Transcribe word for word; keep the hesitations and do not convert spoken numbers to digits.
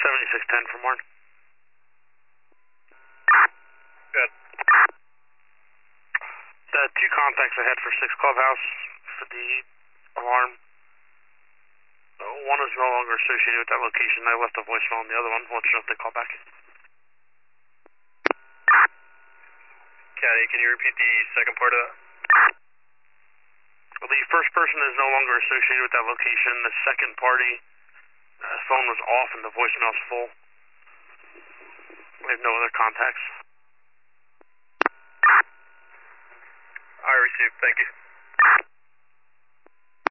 seventy-six ten from Warren. Good. The two contacts ahead for six Clubhouse for the alarm. Uh, one is no longer associated with that location. I left a voicemail on the other one. We'll let you know if they call back. Caddy, can you repeat the second part of that? Well, the first person is no longer associated with that location. The second party, uh, phone was off and the voicemail's full. We have no other contacts. I received, thank you.